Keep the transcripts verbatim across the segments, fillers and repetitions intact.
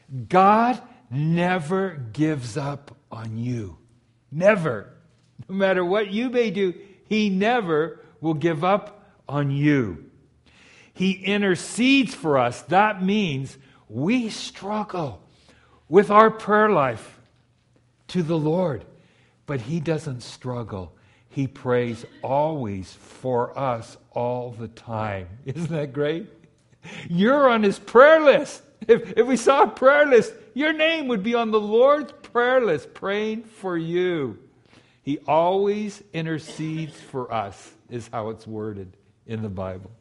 God never gives up on you. Never. No matter what you may do, He never will give up on you. He intercedes for us. That means we struggle with our prayer life to the Lord. But He doesn't struggle. He prays always for us all the time. Isn't that great? You're on His prayer list. If, if we saw a prayer list, your name would be on the Lord's prayer list, praying for you. He always intercedes for us, is how it's worded in the Bible.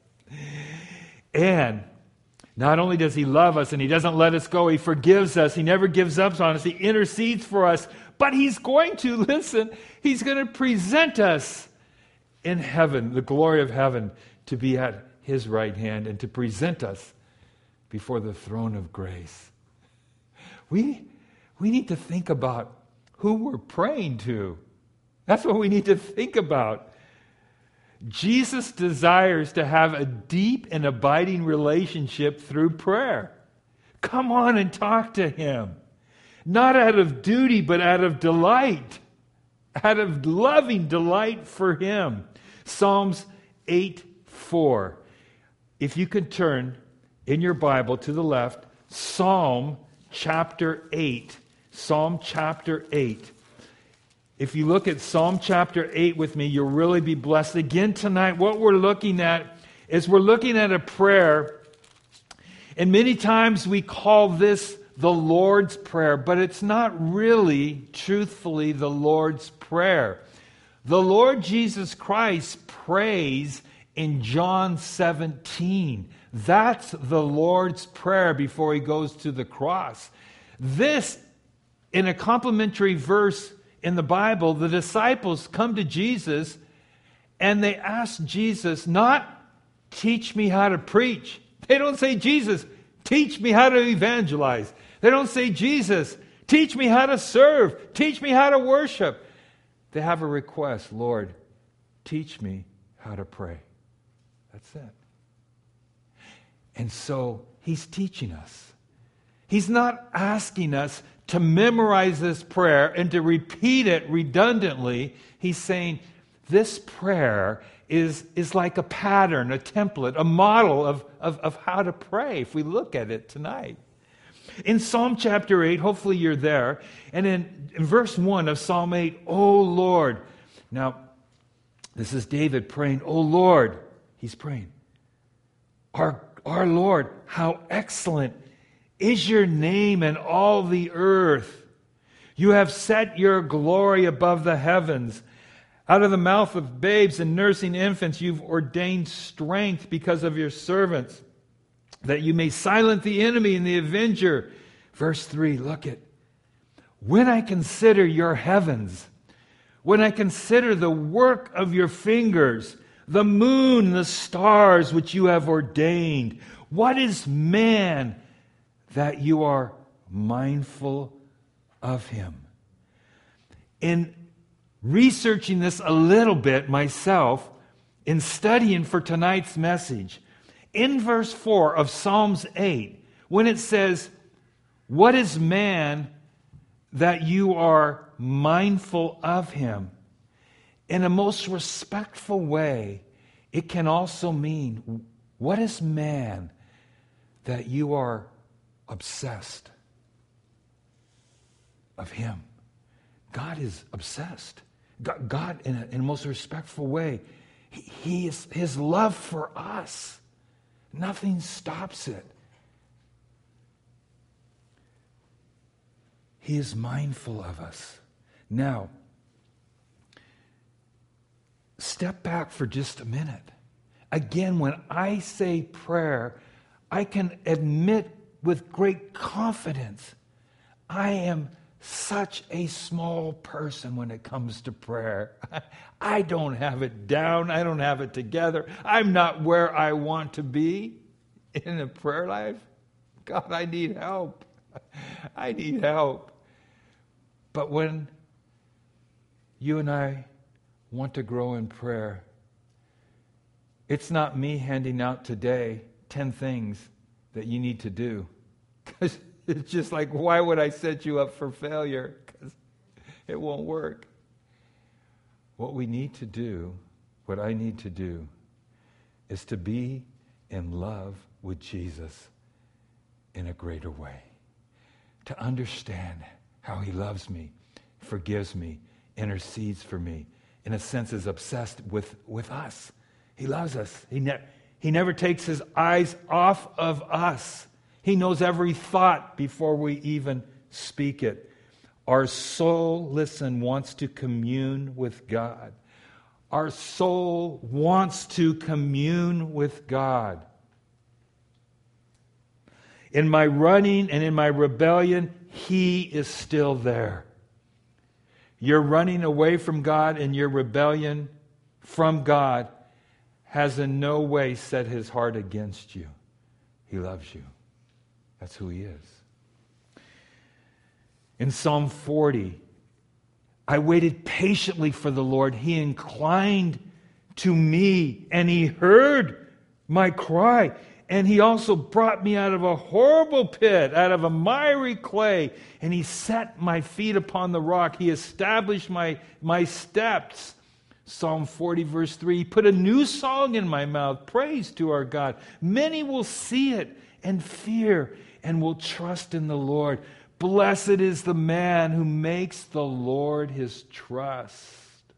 And not only does He love us and He doesn't let us go, He forgives us. He never gives up on us. He intercedes for us. But He's going to, listen, He's going to present us in heaven, the glory of heaven, to be at His right hand and to present us before the throne of grace. We, we need to think about who we're praying to. That's what we need to think about. Jesus desires to have a deep and abiding relationship through prayer. Come on and talk to Him. Not out of duty, but out of delight. Out of loving delight for Him. Psalms eight four. If you could turn in your Bible to the left, Psalm chapter eight. Psalm chapter eight. If you look at Psalm chapter eight with me, you'll really be blessed. Again tonight, what we're looking at is we're looking at a prayer, and many times we call this the Lord's Prayer, but it's not really, truthfully, the Lord's Prayer. The Lord Jesus Christ prays in John seventeen. That's the Lord's Prayer before He goes to the cross. This, in a complementary verse in the Bible, the disciples come to Jesus and they ask Jesus, not teach me how to preach. They don't say, Jesus, teach me how to evangelize. They don't say, Jesus, teach me how to serve. Teach me how to worship. They have a request, Lord, teach me how to pray. That's it. And so He's teaching us. He's not asking us to memorize this prayer and to repeat it redundantly. He's saying this prayer is, is like a pattern, a template, a model of, of, of how to pray if we look at it tonight. In Psalm chapter eight, hopefully you're there, and in, in verse one of Psalm eight, O Lord. Now, this is David praying, O Lord. He's praying. Our, our Lord, how excellent is your name in all the earth. You have set your glory above the heavens. Out of the mouth of babes and nursing infants, you've ordained strength because of your servants, that you may silence the enemy and the avenger. Verse three, look at. When I consider your heavens, when I consider the work of your fingers, the moon, the stars which you have ordained, what is man that you are mindful of him? In researching this a little bit myself, in studying for tonight's message, in verse four of Psalms eight, when it says, what is man that you are mindful of him? In a most respectful way, it can also mean, what is man that you are obsessed of him? God is obsessed. God, God in, a, in a most respectful way, he, he is, His love for us, nothing stops it. He is mindful of us. Now, step back for just a minute. Again, when I say prayer, I can admit with great confidence, I am such a small person when it comes to prayer. I don't have it down. I don't have it together. I'm not where I want to be in a prayer life. God, I need help. I need help. But when you and I want to grow in prayer, it's not me handing out today ten things that you need to do. Because It's just like, why would I set you up for failure? Because it won't work. What we need to do, what I need to do, is to be in love with Jesus in a greater way. To understand how he loves me, forgives me, intercedes for me, in a sense is obsessed with, with us. He loves us. He, ne- he never takes his eyes off of us. He knows every thought before we even speak it. Our soul, listen, wants to commune with God. Our soul wants to commune with God. In my running and in my rebellion, he is still there. Your running away from God and your rebellion from God has in no way set his heart against you. He loves you. That's who he is. In Psalm forty, I waited patiently for the Lord. He inclined to me and he heard my cry. And he also brought me out of a horrible pit, out of a miry clay. And he set my feet upon the rock. He established my, my steps. Psalm forty, verse three, he put a new song in my mouth. Praise to our God. Many will see it and fear and will trust in the Lord. Blessed is the man who makes the Lord his trust.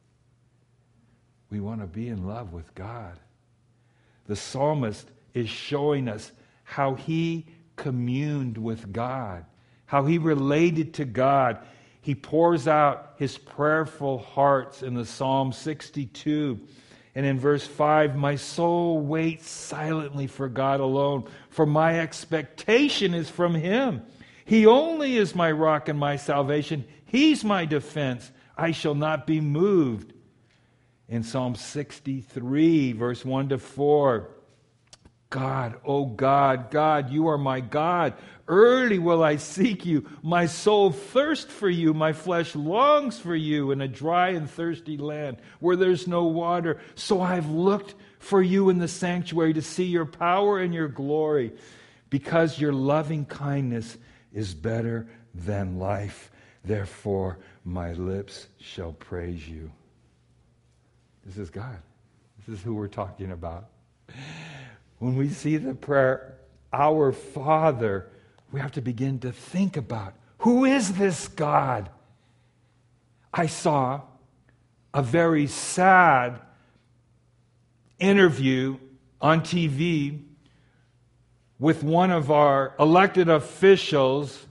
We want to be in love with God. The psalmist is showing us how he communed with God, how he related to God. He pours out his prayerful hearts in the Psalm sixty-two. And in verse five, my soul waits silently for God alone, for my expectation is from him. He only is my rock and my salvation. He's my defense. I shall not be moved. In Psalm sixty-three, verse one to four, God, oh God, God, you are my God. Early will I seek you. My soul thirsts for you. My flesh longs for you in a dry and thirsty land where there's no water. So I've looked for you in the sanctuary to see your power and your glory, because your loving kindness is better than life. Therefore, my lips shall praise you. This is God. This is who we're talking about. When we see the prayer, Our Father, we have to begin to think about, who is this God? I saw a very sad interview on T V with one of our elected officials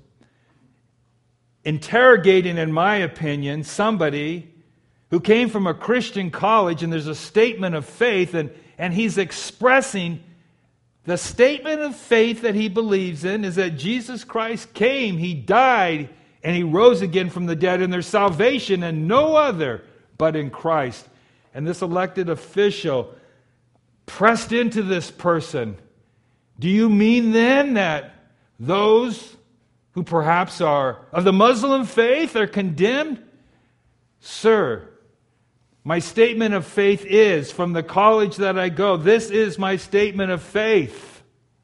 interrogating, in my opinion, somebody who came from a Christian college, and there's a statement of faith, and, and he's expressing the statement of faith that he believes in is that Jesus Christ came, he died, and he rose again from the dead, and there's salvation in no other but in Christ. And this elected official pressed into this person. Do you mean then that those who perhaps are of the Muslim faith are condemned? Sir, my statement of faith is, from the college that I go, this is my statement of faith.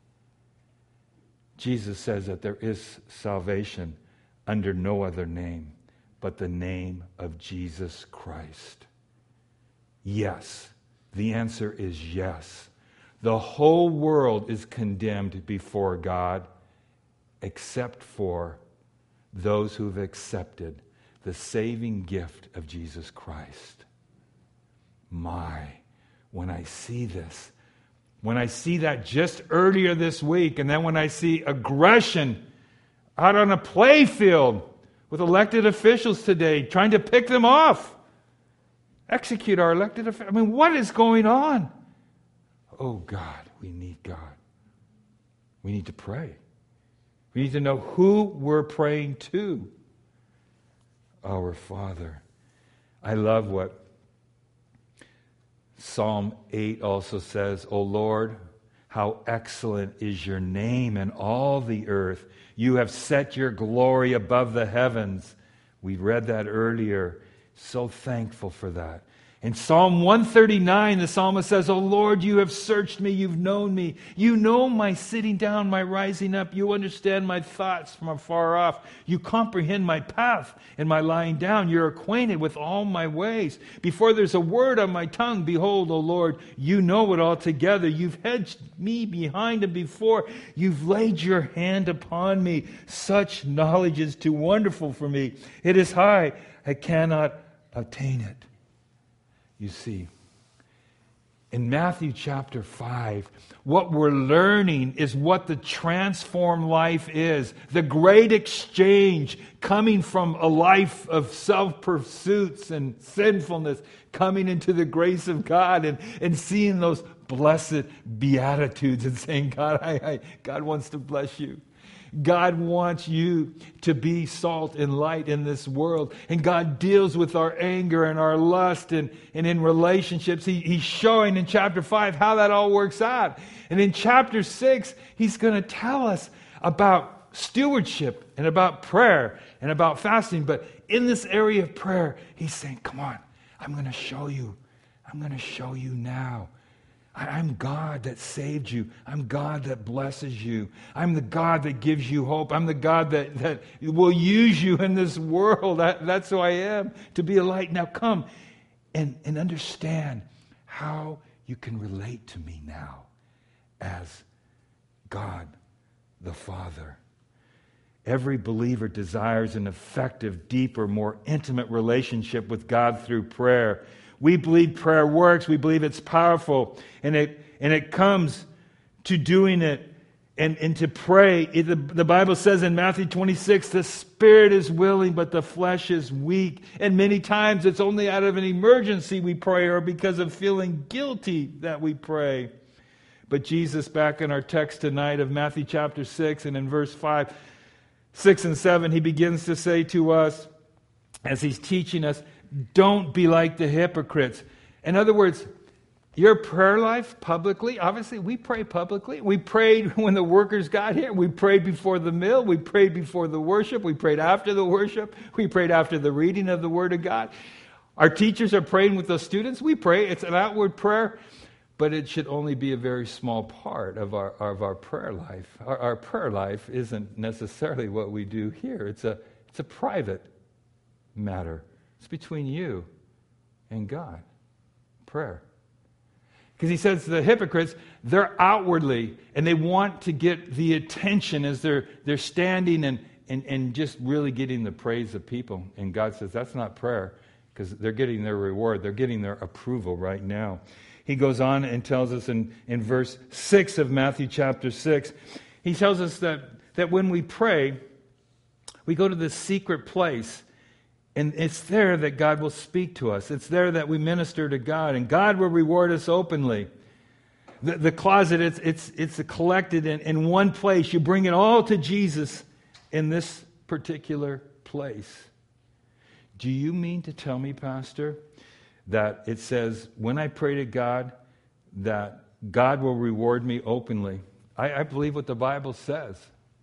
Jesus says that there is salvation under no other name but the name of Jesus Christ. Yes, the answer is yes. The whole world is condemned before God except for those who've accepted the saving gift of Jesus Christ. My, when I see this, when I see that just earlier this week, and then when I see aggression out on a play field with elected officials today, trying to pick them off, execute our elected officials. I mean, what is going on? Oh God, we need God. We need to pray. We need to know who we're praying to. Our Father. I love what Psalm eight also says, O Lord, how excellent is your name in all the earth. You have set your glory above the heavens. We read that earlier. So thankful for that. In Psalm one thirty-nine, the psalmist says, "O Lord, you have searched me, you've known me. You know my sitting down, my rising up. You understand my thoughts from afar off. You comprehend my path and my lying down. You're acquainted with all my ways. Before there's a word on my tongue, behold, O Lord, you know it altogether. You've hedged me behind and before. You've laid your hand upon me. Such knowledge is too wonderful for me. It is high, I cannot attain it." You see, in Matthew chapter five, what we're learning is what the transformed life is. The great exchange coming from a life of self-pursuits and sinfulness, coming into the grace of God and, and seeing those blessed beatitudes and saying, God, I, I, God wants to bless you. God wants you to be salt and light in this world. And God deals with our anger and our lust and, and in relationships. He, he's showing in chapter five how that all works out. And in chapter six, he's going to tell us about stewardship and about prayer and about fasting. But in this area of prayer, he's saying, come on, I'm going to show you. I'm going to show you now. I'm God that saved you. I'm God that blesses you. I'm the God that gives you hope. I'm the God that, that will use you in this world. That, that's who I am, to be a light. Now come and, and understand how you can relate to me now as God the Father. Every believer desires an effective, deeper, more intimate relationship with God through prayer. We believe prayer works. We believe it's powerful. And it and it comes to doing it and, and to pray. It, the, the Bible says in Matthew twenty-six, the spirit is willing, but the flesh is weak. And many times it's only out of an emergency we pray or because of feeling guilty that we pray. But Jesus, back in our text tonight of Matthew chapter six and in verse five, six and seven, he begins to say to us, as he's teaching us, don't be like the hypocrites. In other words, your prayer life publicly, obviously we pray publicly. We prayed when the workers got here. We prayed before the meal. We prayed before the worship. We prayed after the worship. We prayed after the reading of the Word of God. Our teachers are praying with those students. We pray. It's an outward prayer, but it should only be a very small part of our, of our prayer life. Our, our prayer life isn't necessarily what we do here. It's a, it's a private matter. It's between you and God. Prayer. Because he says the hypocrites, they're outwardly, and they want to get the attention as they're they're standing and, and, and just really getting the praise of people. And God says that's not prayer, because they're getting their reward. They're getting their approval right now. He goes on and tells us in, in verse six of Matthew chapter six, he tells us that, that when we pray, we go to this secret place. And it's there that God will speak to us. It's there that we minister to God, and God will reward us openly. The, the closet, it's it's it's collected in, in one place. You bring it all to Jesus in this particular place. Do you mean to tell me, Pastor, that it says, when I pray to God, that God will reward me openly? I, I believe what the Bible says.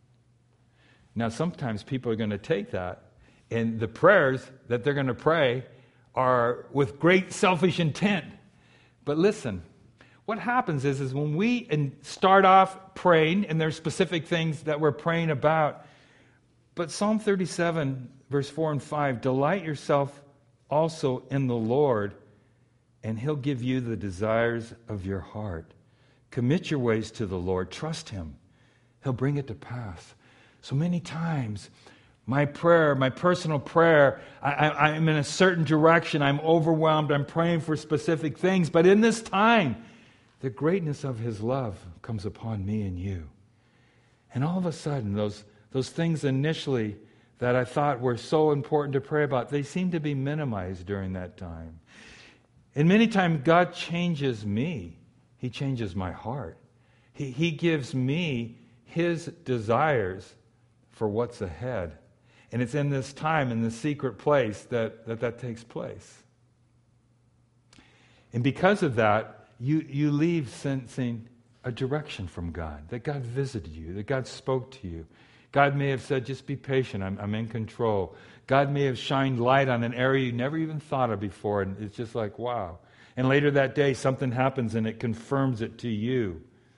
Now, sometimes people are going to take that, and the prayers that they're going to pray are with great selfish intent. But listen, what happens is, is when we start off praying, and there's specific things that we're praying about, but Psalm thirty-seven, verse four and five, delight yourself also in the Lord, and He'll give you the desires of your heart. Commit your ways to the Lord. Trust Him. He'll bring it to pass. So many times, my prayer, my personal prayer, I, I, I'm in a certain direction. I'm overwhelmed. I'm praying for specific things. But in this time, the greatness of His love comes upon me and you. And all of a sudden, those, those things initially that I thought were so important to pray about, they seem to be minimized during that time. And many times, God changes me. He changes my heart. He, he gives me His desires for what's ahead. And it's in this time, in this secret place, that that, that takes place. And because of that, you, you leave sensing a direction from God, that God visited you, that God spoke to you. God may have said, just be patient, I'm, I'm in control. God may have shined light on an area you never even thought of before, and it's just like, wow. And later that day, something happens and it confirms it to you.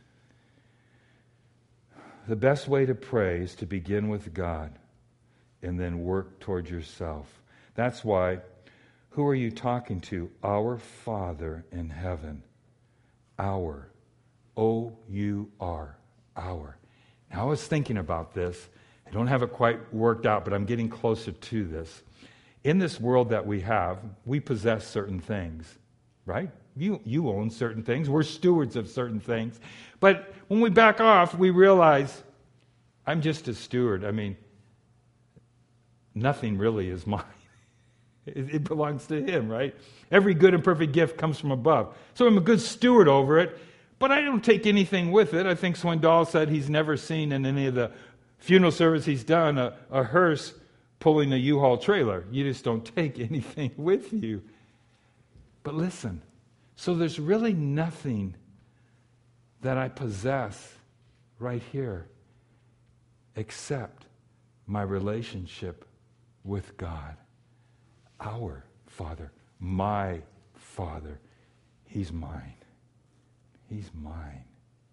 The best way to pray is to begin with God and then work toward yourself. That's why, who are you talking to? Our Father in heaven. Our. O U R. Our. Now, I was thinking about this. I don't have it quite worked out, but I'm getting closer to this. In this world that we have, we possess certain things, right? You, you own certain things. We're stewards of certain things. But when we back off, we realize, I'm just a steward. I mean, nothing really is mine. It, it belongs to Him, right? Every good and perfect gift comes from above. So I'm a good steward over it, but I don't take anything with it. I think Swindoll said he's never seen in any of the funeral service he's done a, a hearse pulling a U-Haul trailer. You just don't take anything with you. But listen, so there's really nothing that I possess right here except my relationship with God. Our Father, my Father. He's mine. He's mine.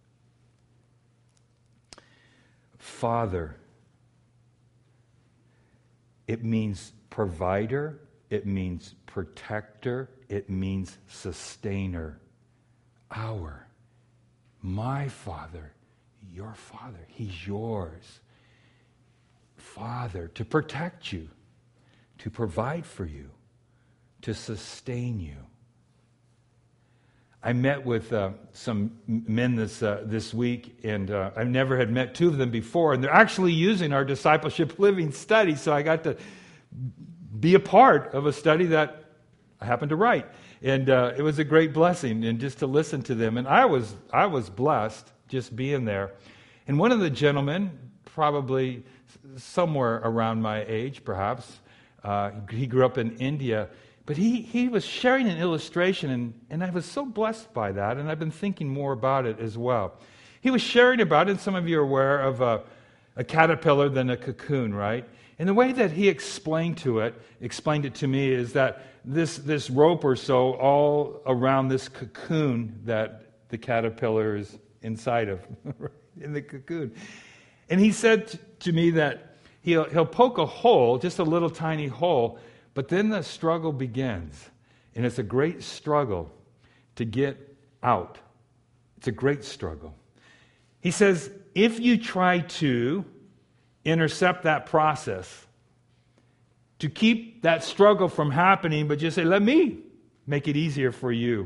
Father, it means provider, it means protector, it means sustainer. Our, my Father, your Father, He's yours. Father, to protect you, to provide for you, to sustain you. I met with uh, some men this uh, this week, and uh, I never had met two of them before, and they're actually using our Discipleship Living study, so I got to be a part of a study that I happened to write. And uh, it was a great blessing, and just to listen to them. And I was I was blessed just being there. And one of the gentlemen, probably somewhere around my age, perhaps, uh, he grew up in India, but he, he was sharing an illustration, and, and I was so blessed by that, and I've been thinking more about it as well. He was sharing about it, and some of you are aware of a, a caterpillar than a cocoon, right? And the way that he explained to it, explained it to me, is that this, this rope or so all around this cocoon that the caterpillar is inside of, in the cocoon. And he said t- to me that he'll, he'll poke a hole, just a little tiny hole, but then the struggle begins. And it's a great struggle to get out. It's a great struggle. He says, if you try to intercept that process, to keep that struggle from happening, but just say, let me make it easier for you,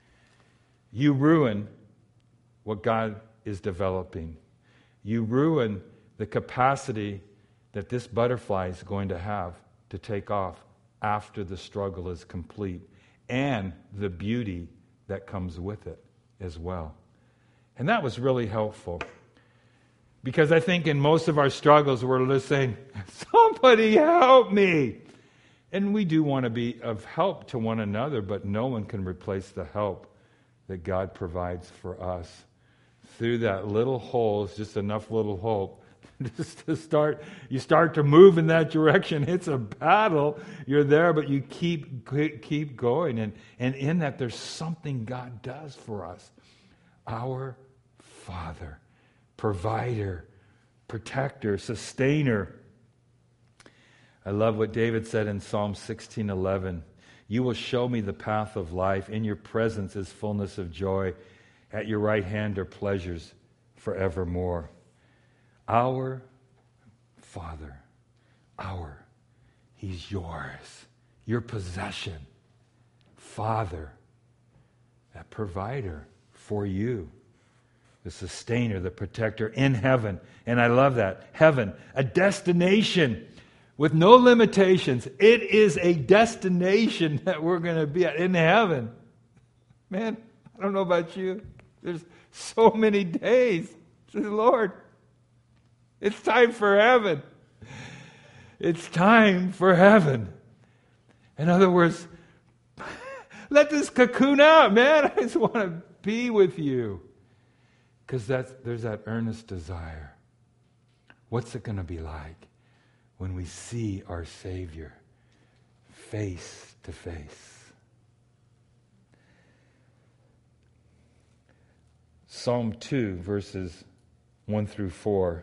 you ruin what God is developing. You ruin the capacity that this butterfly is going to have to take off after the struggle is complete, and the beauty that comes with it as well. And that was really helpful, because I think in most of our struggles we're just saying, somebody help me. And we do want to be of help to one another, but no one can replace the help that God provides for us. Through that little hole is just enough little hope just to start, you start to move in that direction. It's a battle. You're there, but you keep keep going. And, and in that, there's something God does for us. Our Father, provider, protector, sustainer. I love what David said in Psalm sixteen eleven. You will show me the path of life. In your presence is fullness of joy. At your right hand are pleasures forevermore. Our Father, our, He's yours, your possession. Father, a provider for you, the sustainer, the protector in heaven. And I love that. Heaven, a destination with no limitations. It is a destination that we're going to be at in heaven. Man, I don't know about you. There's so many days. Says, Lord, it's time for heaven. It's time for heaven. In other words, let this cocoon out, man. I just want to be with you. Because that's there's that earnest desire. What's it going to be like when we see our Savior face to face? Psalm two, verses one through four.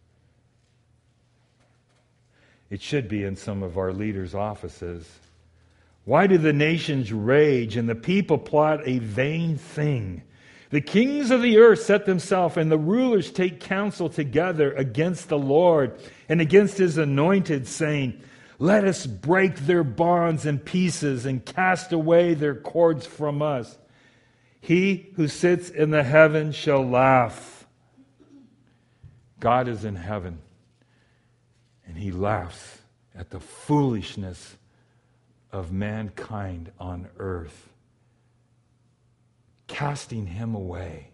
It should be in some of our leaders' offices. Why do the nations rage and the people plot a vain thing? The kings of the earth set themselves, and the rulers take counsel together against the Lord and against his anointed, saying, let us break their bonds in pieces and cast away their cords from us. He who sits in the heavens shall laugh. God is in heaven, and he laughs at the foolishness of mankind on earth, casting him away.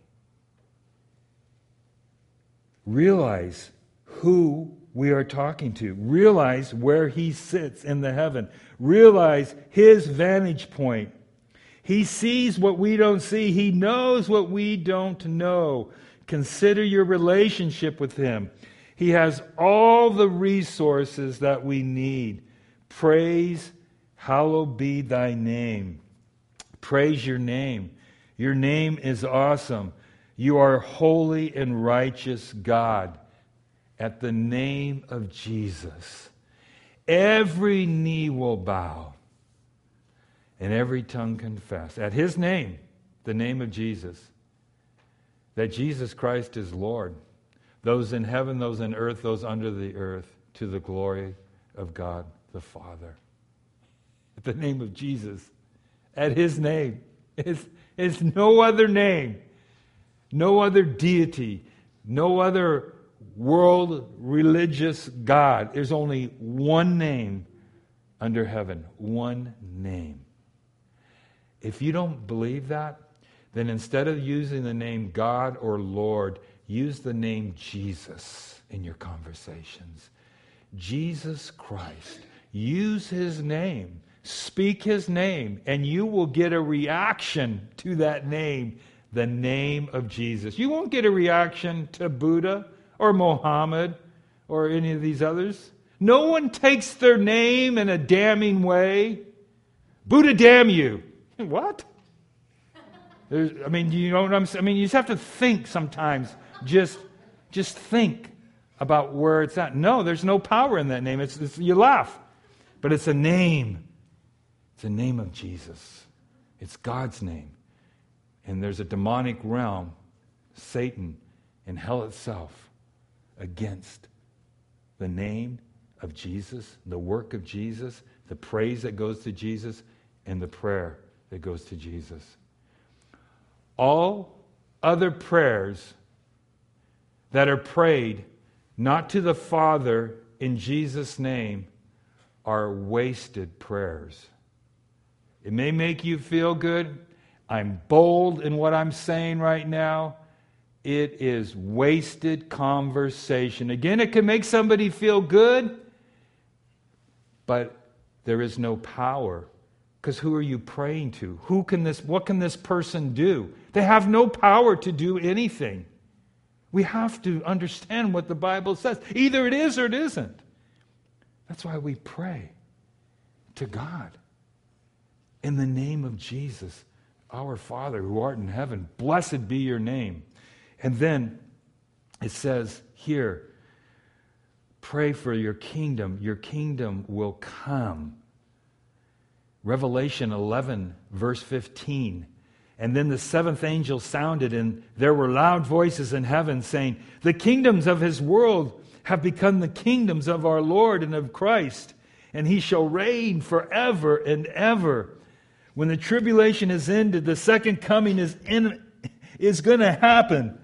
Realize who we are talking to. Realize where he sits in the heaven. Realize his vantage point. He sees what we don't see. He knows what we don't know. Consider your relationship with him. He has all the resources that we need. Praise, hallowed be thy name. Praise your name. Your name is awesome. You are holy and righteous God. At the name of Jesus, every knee will bow and every tongue confess. At his name, the name of Jesus, that Jesus Christ is Lord. Those in heaven, those in earth, those under the earth, to the glory of God the Father. At the name of Jesus, at his name, is is no other name, no other deity, no other world religious God. There's only one name under heaven, one name. If you don't believe that, then instead of using the name God or Lord, use the name Jesus in your conversations. Jesus Christ. Use his name. Speak his name, and you will get a reaction to that name, the name of Jesus. You won't get a reaction to Buddha or Mohammed or any of these others. No one takes their name in a damning way. Buddha damn you. What? There's, I mean, you know what I'm saying? I mean, you just have to think sometimes. Just, just think about where it's at. No, there's no power in that name. It's, it's you laugh, but it's a name. It's the name of Jesus. It's God's name. And there's a demonic realm, Satan and hell itself, against the name of Jesus, the work of Jesus, the praise that goes to Jesus, and the prayer that goes to Jesus. All other prayers that are prayed not to the Father in Jesus' name are wasted prayers. It may make you feel good. I'm bold in what I'm saying right now. It is wasted conversation. Again, it can make somebody feel good, but there is no power. Because who are you praying to? Who can this, what can this person do? They have no power to do anything. We have to understand what the Bible says. Either it is or it isn't. That's why we pray to God. In the name of Jesus, our Father who art in heaven, blessed be your name. And then it says here, pray for your kingdom. Your kingdom will come. Revelation eleven, verse fifteen. And then the seventh angel sounded, and there were loud voices in heaven saying, the kingdoms of his world have become the kingdoms of our Lord and of Christ, and he shall reign forever and ever. When the tribulation is ended, the second coming is in, is going to happen.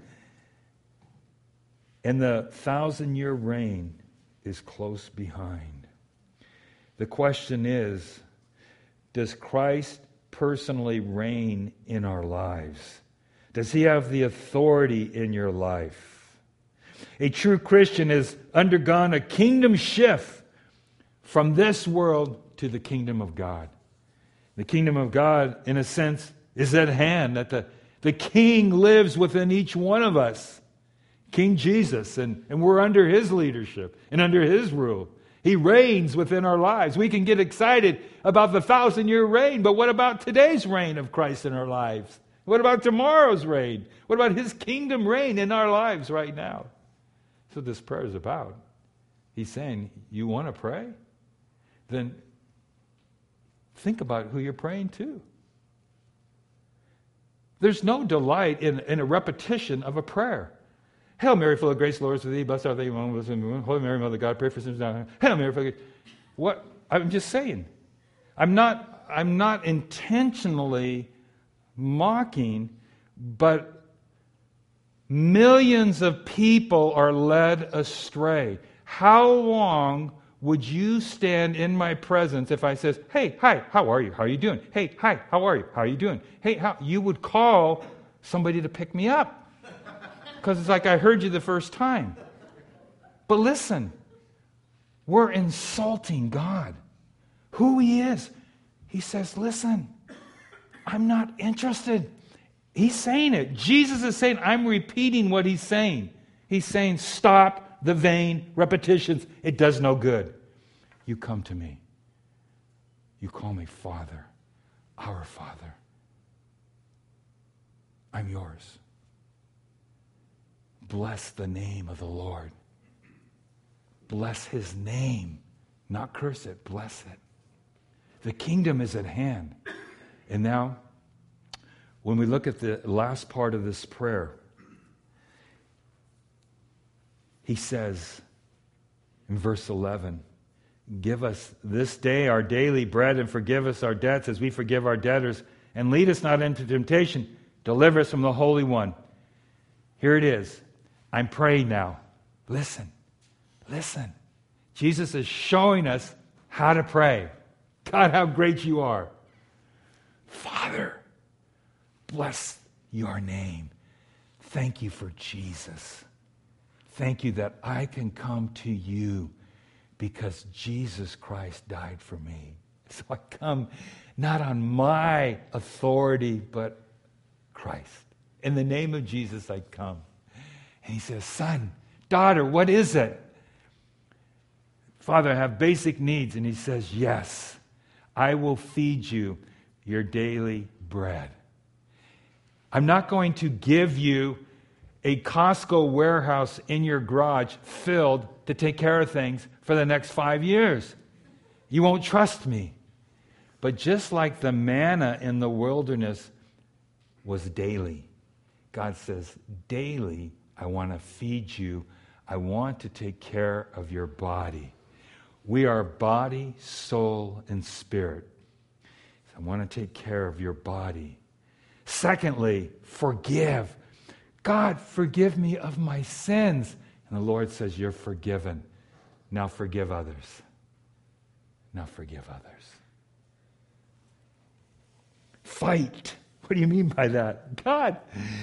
And the thousand-year reign is close behind. The question is, does Christ personally reign in our lives? Does he have the authority in your life? A true Christian has undergone a kingdom shift from this world to the kingdom of God. The kingdom of God, in a sense, is at hand, that the, the King lives within each one of us. King Jesus, and, and we're under his leadership and under his rule. He reigns within our lives. We can get excited about the thousand-year reign, but what about today's reign of Christ in our lives? What about tomorrow's reign? What about his kingdom reign in our lives right now? That's what this prayer is about. He's saying, you want to pray? Then think about who you're praying to. There's no delight in, in a repetition of a prayer. Hail Mary, full of grace, the Lord is with thee. Blessed art thou among women. Holy Mary, Mother of God, pray for sinners now. Hail Mary, full of grace. What? I'm just saying. I'm not, I'm not intentionally mocking, but millions of people are led astray. How long would you stand in my presence if I says, hey, hi, how are you? How are you doing? Hey, hi, how are you? How are you doing? Hey, how? You would call somebody to pick me up. Because it's like I heard you the first time. But listen, we're insulting God. Who he is. He says, listen, I'm not interested. He's saying it. Jesus is saying, I'm repeating what he's saying. He's saying, stop the vain repetitions. It does no good. You come to me. You call me Father, our Father. I'm yours. Bless the name of the Lord. Bless his name. Not curse it, bless it. The kingdom is at hand. And now, when we look at the last part of this prayer, he says in verse eleven, give us this day our daily bread and forgive us our debts as we forgive our debtors, and lead us not into temptation. Deliver us from the Holy One. Here it is. I'm praying now. Listen. Listen. Jesus is showing us how to pray. God, how great you are. Father, bless your name. Thank you for Jesus. Thank you that I can come to you because Jesus Christ died for me. So I come not on my authority, but Christ. In the name of Jesus, I come. And he says, son, daughter, what is it? Father, I have basic needs. And he says, yes, I will feed you your daily bread. I'm not going to give you a Costco warehouse in your garage filled to take care of things for the next five years. You won't trust me. But just like the manna in the wilderness was daily, God says, daily, I want to feed you. I want to take care of your body. We are body, soul, and spirit. I want to take care of your body. Secondly, forgive. God, forgive me of my sins. And the Lord says, you're forgiven. Now forgive others. Now forgive others. Fight. What do you mean by that? God,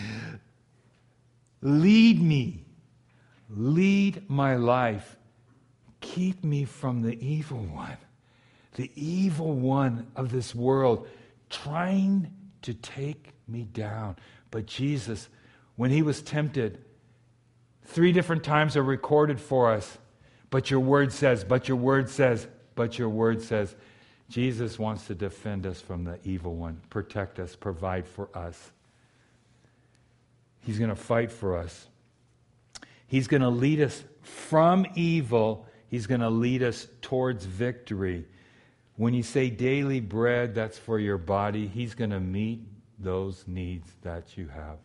lead me. Lead my life. Keep me from the evil one. The evil one of this world trying to take me down. But Jesus, when he was tempted, three different times are recorded for us. But your word says, but your word says, but your word says. Jesus wants to defend us from the evil one, protect us, provide for us. He's going to fight for us. He's going to lead us from evil. He's going to lead us towards victory. When you say daily bread, that's for your body. He's going to meet those needs that you have.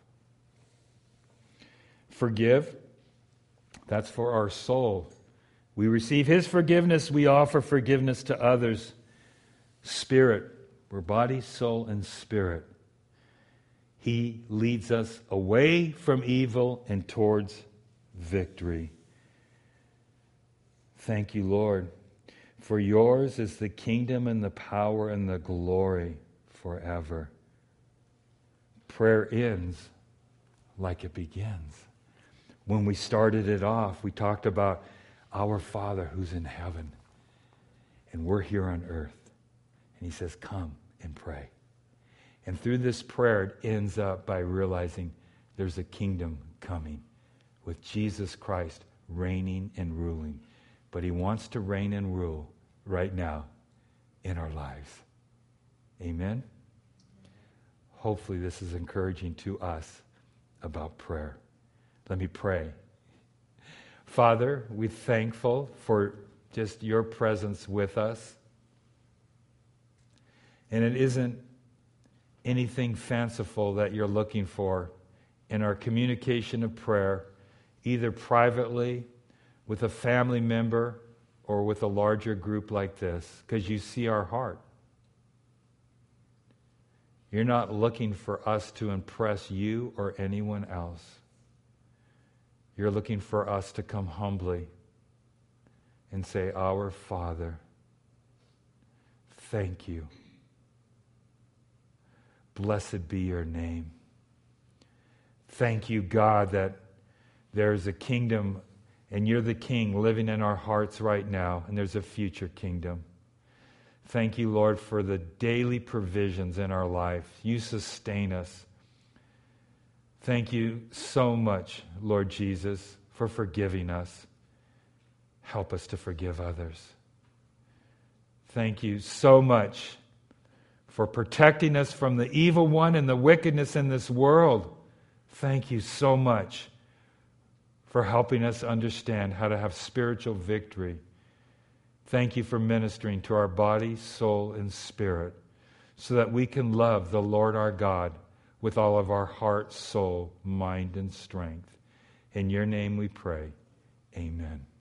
Forgive, that's for our soul. We receive his forgiveness, we offer forgiveness to others. Spirit, we're body, soul, and spirit. He leads us away from evil and towards victory. Thank you, Lord. For yours is the kingdom and the power and the glory forever. Prayer ends like it begins. When we started it off, we talked about our Father who's in heaven. And we're here on earth. And he says, come and pray. And through this prayer, it ends up by realizing there's a kingdom coming. with Jesus Christ reigning and ruling. But he wants to reign and rule right now in our lives. Amen? Hopefully this is encouraging to us about prayer. Let me pray. Father, we're thankful for just your presence with us. And it isn't anything fanciful that you're looking for in our communication of prayer, either privately, with a family member, or with a larger group like this, because you see our heart. You're not looking for us to impress you or anyone else. You're looking for us to come humbly and say, Our Father, thank you. Blessed be your name. Thank you, God, that there's a kingdom and you're the king living in our hearts right now, and there's a future kingdom. Thank you, Lord, for the daily provisions in our life. You sustain us. Thank you so much, Lord Jesus, for forgiving us. Help us to forgive others. Thank you so much for protecting us from the evil one and the wickedness in this world. Thank you so much for helping us understand how to have spiritual victory. Thank you for ministering to our body, soul, and spirit so that we can love the Lord our God with all of our heart, soul, mind, and strength. In your name we pray. Amen.